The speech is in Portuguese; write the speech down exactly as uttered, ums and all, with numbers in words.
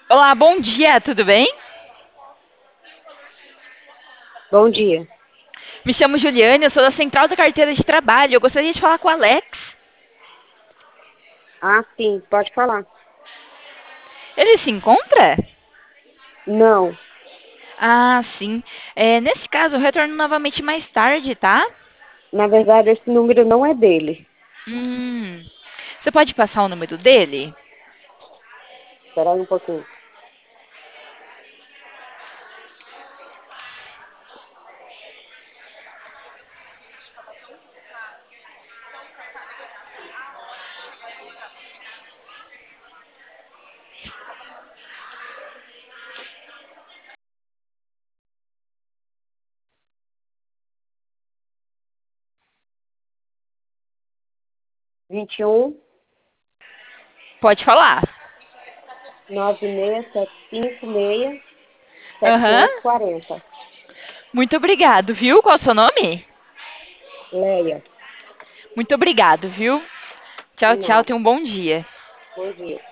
Olá, bom dia, tudo bem? Bom dia. Me chamo Juliane, eu sou da Central da Carteira de Trabalho. Eu gostaria de falar com o Alex. Ah, sim, pode falar. Ele se encontra? Não, Ah, sim. É, nesse caso, eu retorno novamente mais tarde, tá? na verdade esse número não é dele. Hum. Você pode passar o número dele? Espera aí um pouquinho. vinte e um, Pode falar. nove seis sete cinco seis, Aham. setecentos e quarenta. Muito obrigado, viu? Qual é o seu nome? Leia, Muito obrigado, viu? de Tchau, tchau. nada. Tenha um bom dia. Bom dia.